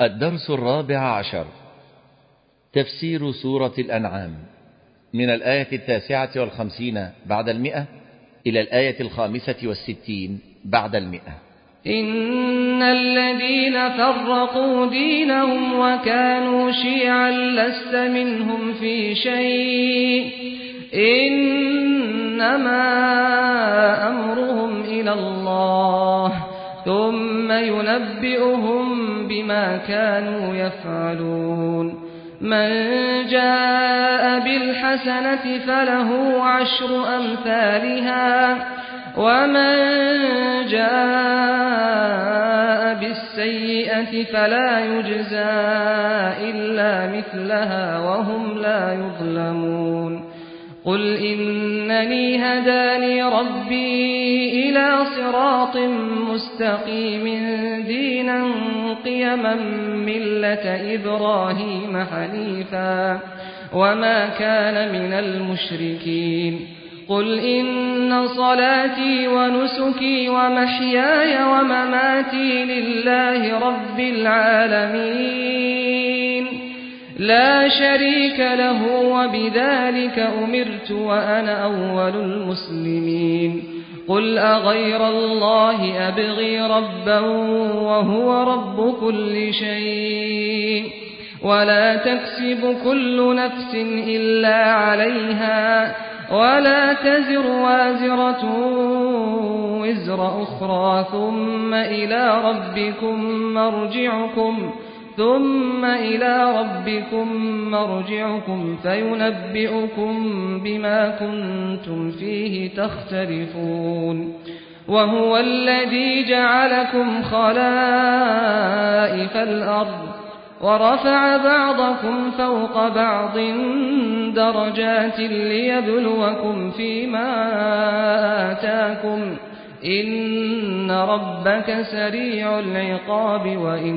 الدرس 14. تفسير سورة الأنعام من الآية 59 بعد 100 إلى الآية 65 بعد 100. إن الذين فرقوا دينهم وكانوا شيعا لست منهم في شيء إنما أمرهم إلى الله ثم ينبئهم بما كانوا يفعلون. من جاء بالحسنة فله 10 أمثالها ومن جاء بالسيئة فلا يجزى إلا مثلها وهم لا يظلمون. قل إنني هداني ربي إلى صراط مستقيم دينا قيما ملة إبراهيم حنيفا وما كان من المشركين. قل إن صلاتي ونسكي ومحياي ومماتي لله رب العالمين لا شريك له وبذلك أمرت وأنا أول المسلمين. قل أغير الله أبغي ربا وهو رب كل شيء ولا تكسب كل نفس إلا عليها ولا تزر وازرة وزر أخرى ثم إلى ربكم مرجعكم فينبئكم بما كنتم فيه تختلفون. وهو الذي جعلكم خلائف الأرض ورفع بعضكم فوق بعض درجات ليبلوكم فيما آتاكم إن ربك سريع العقاب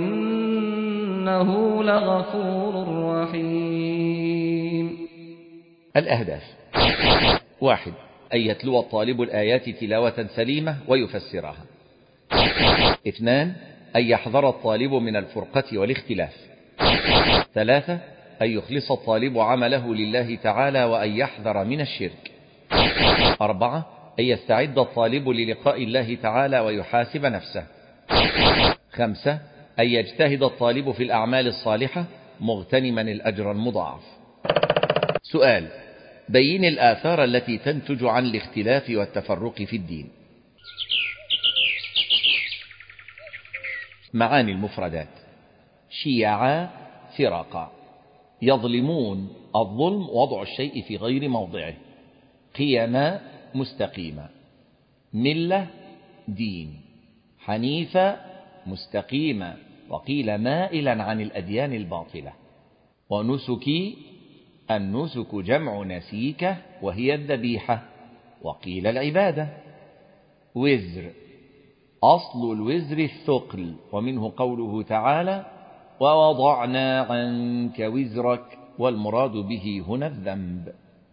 وإنه لغفور رحيم. الأهداف: 1. أن يتلو الطالب الآيات تلاوة سليمة ويفسرها. 2. أن يحذر الطالب من الفرقة والاختلاف. 3. أن يخلص الطالب عمله لله تعالى وأن يحذر من الشرك. 4. أن يستعد الطالب للقاء الله تعالى ويحاسب نفسه. 5. أن يجتهد الطالب في الأعمال الصالحة مغتنما الأجر المضاعف. سؤال: بين الآثار التي تنتج عن الاختلاف والتفرق في الدين. معاني المفردات: شيعا، فرقا. يظلمون، الظلم وضع الشيء في غير موضعه. قيما، مستقيما. ملة، دين. حنيفا، مستقيما وقيل مائلا عن الأديان الباطلة. ونسكي، النسك جمع نسيكة وهي الذبيحة وقيل العبادة. وزر، أصل الوزر الثقل ومنه قوله تعالى ووضعنا عنك وزرك والمراد به هنا الذنب.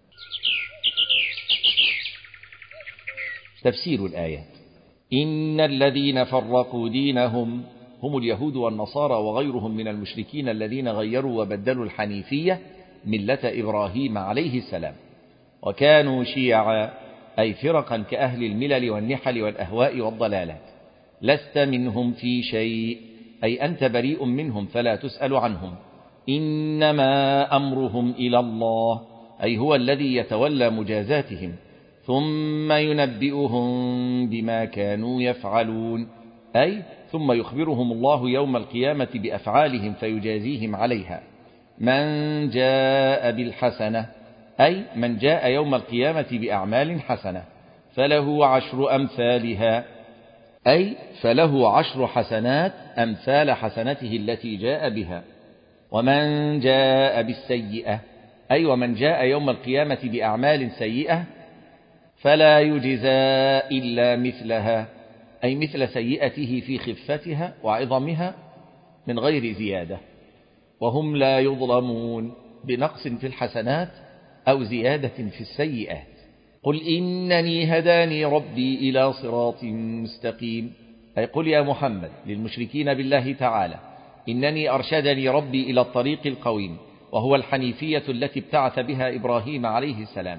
تفسير الآيات: إن الذين فرقوا دينهم هم اليهود والنصارى وغيرهم من المشركين الذين غيروا وبدلوا الحنيفية ملة إبراهيم عليه السلام، وكانوا شيعا أي فرقا كأهل الملل والنحل والأهواء والضلالات. لست منهم في شيء أي أنت بريء منهم فلا تسأل عنهم. إنما أمرهم إلى الله أي هو الذي يتولى مجازاتهم ثم ينبئهم بما كانوا يفعلون أي ثم يخبرهم الله يوم القيامة بأفعالهم فيجازيهم عليها. من جاء بالحسنة أي من جاء يوم القيامة بأعمال حسنة فله 10 أمثالها أي فله 10 حسنات أمثال حسنته التي جاء بها. ومن جاء بالسيئة أي ومن جاء يوم القيامة بأعمال سيئة فلا يجزى إلا مثلها أي مثل سيئته في خفتها وعظمها من غير زيادة. وهم لا يظلمون بنقص في الحسنات أو زيادة في السيئات. قل إنني هداني ربي إلى صراط مستقيم أي قل يا محمد للمشركين بالله تعالى إنني أرشدني ربي إلى الطريق القويم، وهو الحنيفية التي ابتعث بها إبراهيم عليه السلام،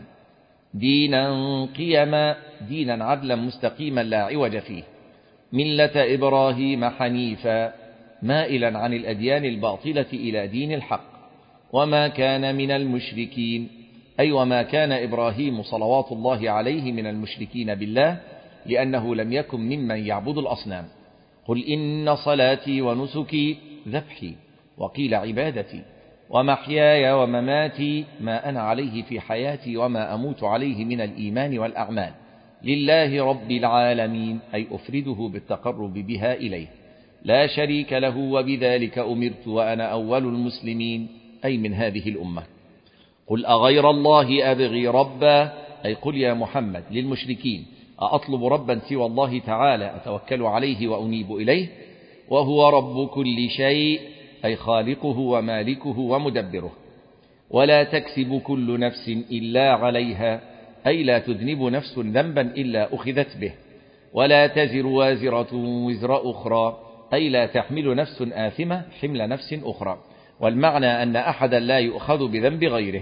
دينا قيما، دينا عدلا مستقيما لا عوج فيه، ملة إبراهيم حنيفا، مائلا عن الأديان الباطلة إلى دين الحق، وما كان من المشركين، أي وما كان إبراهيم صلوات الله عليه من المشركين بالله، لأنه لم يكن ممن يعبد الأصنام. قل إن صلاتي ونسكي، ذبحي، وقيل عبادتي، ومحياي ومماتي، ما أنا عليه في حياتي وما أموت عليه من الإيمان والأعمال، لله رب العالمين، أي أفرده بالتقرب بها إليه، لا شريك له، وبذلك أمرت وأنا أول المسلمين، أي من هذه الأمة. قل أغير الله أبغي ربا، أي قل يا محمد للمشركين أطلب ربا سوى الله تعالى أتوكل عليه وأنيب إليه، وهو رب كل شيء، أي خالقه ومالكه ومدبره، ولا تكسب كل نفس إلا عليها، أي لا تذنب نفس ذنبا إلا أخذت به، ولا تزر وازرة وزر أخرى، أي لا تحمل نفس آثمة حمل نفس أخرى، والمعنى أن أحدا لا يؤخذ بذنب غيره.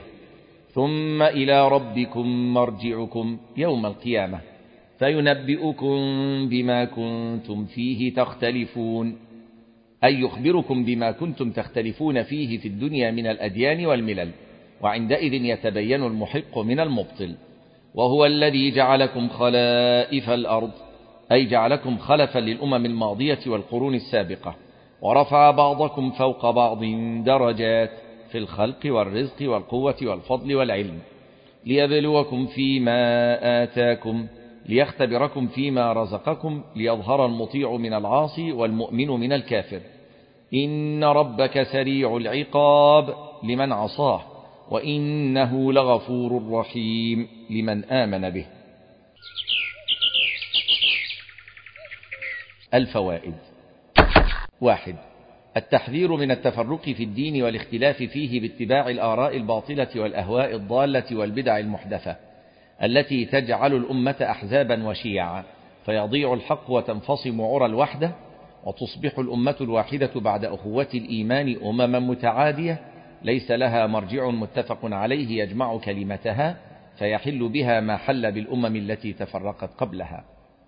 ثم إلى ربكم مرجعكم يوم القيامة فينبئكم بما كنتم فيه تختلفون، أي يخبركم بما كنتم تختلفون فيه في الدنيا من الأديان والملل، وعندئذ يتبين المحق من المبطل. وهو الذي جعلكم خلائف الأرض، أي جعلكم خلفا للأمم الماضية والقرون السابقة، ورفع بعضكم فوق بعض درجات في الخلق والرزق والقوة والفضل والعلم، ليبلوكم فيما آتاكم، ليختبركم فيما رزقكم، ليظهر المطيع من العاصي والمؤمن من الكافر. إن ربك سريع العقاب لمن عصاه، وإنه لغفور رحيم لمن آمن به. الفوائد: 1. التحذير من التفرق في الدين والاختلاف فيه باتباع الآراء الباطلة والأهواء الضالة والبدع المحدثة التي تجعل الأمة أحزابا وشيعا، فيضيع الحق وتنفصم عرى الوحدة، وتصبح الأمة الواحدة بعد أخوة الإيمان أمما متعادية ليس لها مرجع متفق عليه يجمع كلمتها، فيحل بها ما حل بالأمم التي تفرقت قبلها.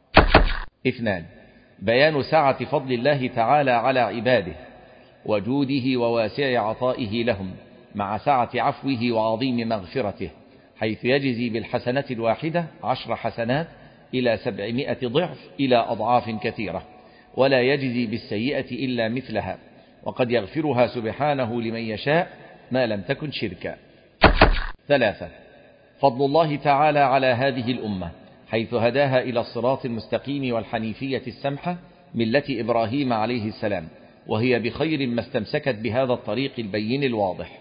2. بيان سعة فضل الله تعالى على عباده، وجوده وواسع عطائه لهم، مع سعة عفوه وعظيم مغفرته، حيث يجزي بالحسنة الواحدة 10 حسنات إلى 700 ضعف إلى أضعاف كثيرة، ولا يجزي بالسيئة إلا مثلها، وقد يغفرها سبحانه لمن يشاء ما لم تكن شركا. 3. فضل الله تعالى على هذه الأمة، حيث هداها إلى الصراط المستقيم والحنيفية السمحة ملة إبراهيم عليه السلام، وهي بخير ما استمسكت بهذا الطريق البين الواضح.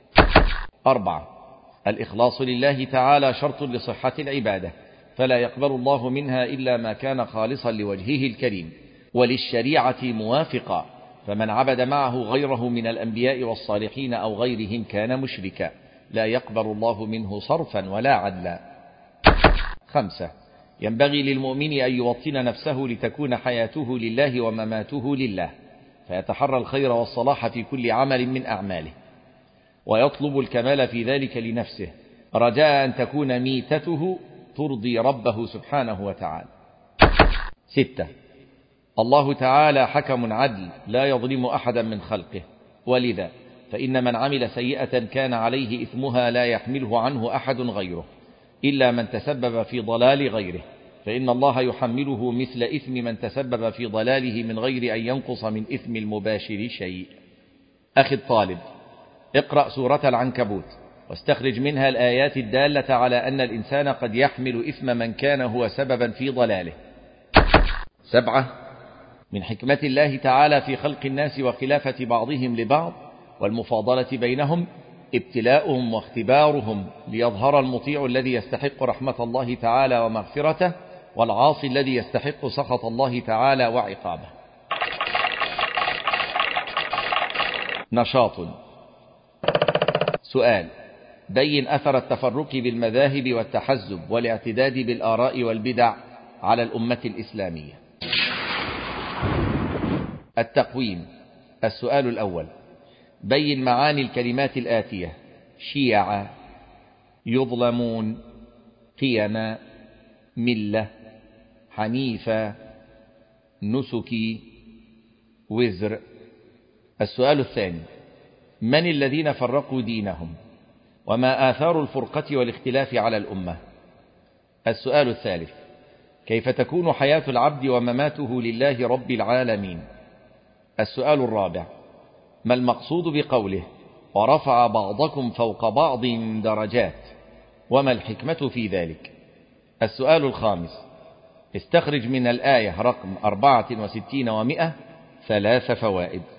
4. الإخلاص لله تعالى شرط لصحة العبادة، فلا يقبل الله منها إلا ما كان خالصا لوجهه الكريم وللشريعة موافقا، فمن عبد معه غيره من الأنبياء والصالحين أو غيرهم كان مشركا، لا يقبل الله منه صرفا ولا عدلا. 5. ينبغي للمؤمن أن يوطن نفسه لتكون حياته لله ومماته لله، فيتحرى الخير والصلاح في كل عمل من أعماله، ويطلب الكمال في ذلك لنفسه، رجاء أن تكون ميتته ترضي ربه سبحانه وتعالى. 6. الله تعالى حكم عدل لا يظلم أحدا من خلقه، ولذا فإن من عمل سيئة كان عليه إثمها لا يحمله عنه أحد غيره، إلا من تسبب في ضلال غيره، فإن الله يحمله مثل إثم من تسبب في ضلاله من غير أن ينقص من إثم المباشر شيء. أخي الطالب، اقرأ سورة العنكبوت واستخرج منها الآيات الدالة على أن الإنسان قد يحمل إثم من كان هو سببا في ضلاله. 7. من حكمة الله تعالى في خلق الناس وخلافة بعضهم لبعض والمفاضلة بينهم ابتلاؤهم واختبارهم، ليظهر المطيع الذي يستحق رحمة الله تعالى ومغفرته، والعاصي الذي يستحق سخط الله تعالى وعقابه. نشاط. سؤال: بين أثر التفرق بالمذاهب والتحزب والاعتداد بالآراء والبدع على الأمة الإسلامية. التقويم: السؤال الأول: بين معاني الكلمات الآتية: شيعة، يظلمون، قيما، ملة، حنيفة، نسكي، وزر. السؤال الثاني: من الذين فرقوا دينهم، وما آثار الفرقة والاختلاف على الأمة؟ السؤال الثالث: كيف تكون حياة العبد ومماته لله رب العالمين؟ السؤال الرابع: ما المقصود بقوله ورفع بعضكم فوق بعض درجات، وما الحكمة في ذلك؟ السؤال الخامس: استخرج من الآية رقم 64 و100 3 فوائد.